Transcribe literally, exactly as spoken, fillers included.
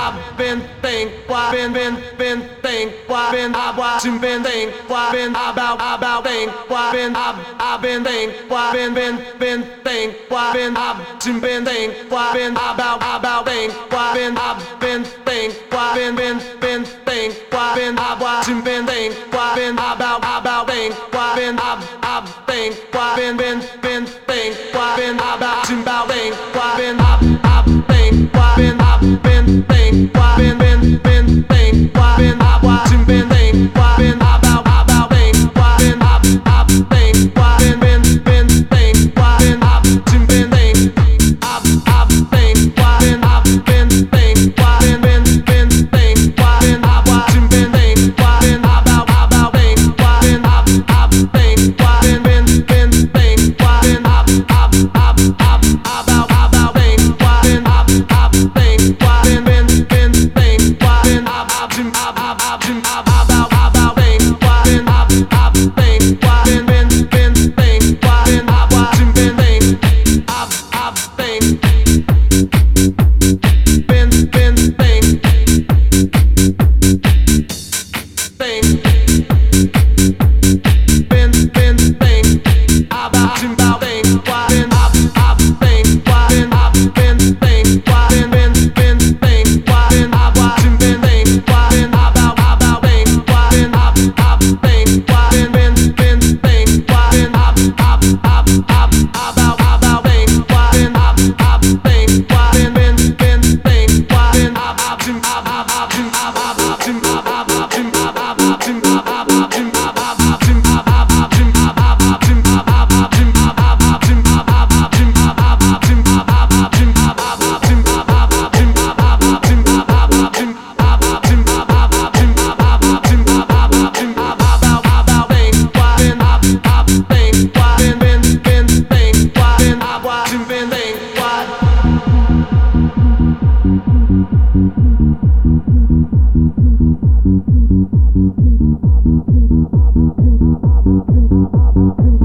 I've been think, why been been been think, why been I watching been think, why been about about think, why been I've I've been think, why been been been think, why been I've been think, why been about about think, why been I've been think, why been been been think, why been I watching been think, why been about about think, why been I've I've think, why been been been think, why been about about think, why been I've I've think, why been I've been think, why been been been think, why been I watching been think, why been about about think, why been I've I've think, why been been been think, why been I've been think, I've I've think, why been I've been think, why been been been think, why been I watching been think, why been about about think, why been I've I've think, why been been been think, why been I've I've I've I've about about think, why been I've I've think, why been been been think, why been I've I've I've I've I've about about think, why been I've I've think, why been been been think, why been I've watching been think, I've I've think, been been think, think, been been think, I've watching about think, why been I've I've think, why been I've been think, why been been been think, why been I've watching been think, why been about about think, why been I've I've think, why been been been think, why been I've I've I've I've about about think, why been I've I've think, why been been been think, why been I've I've I've I've I've I've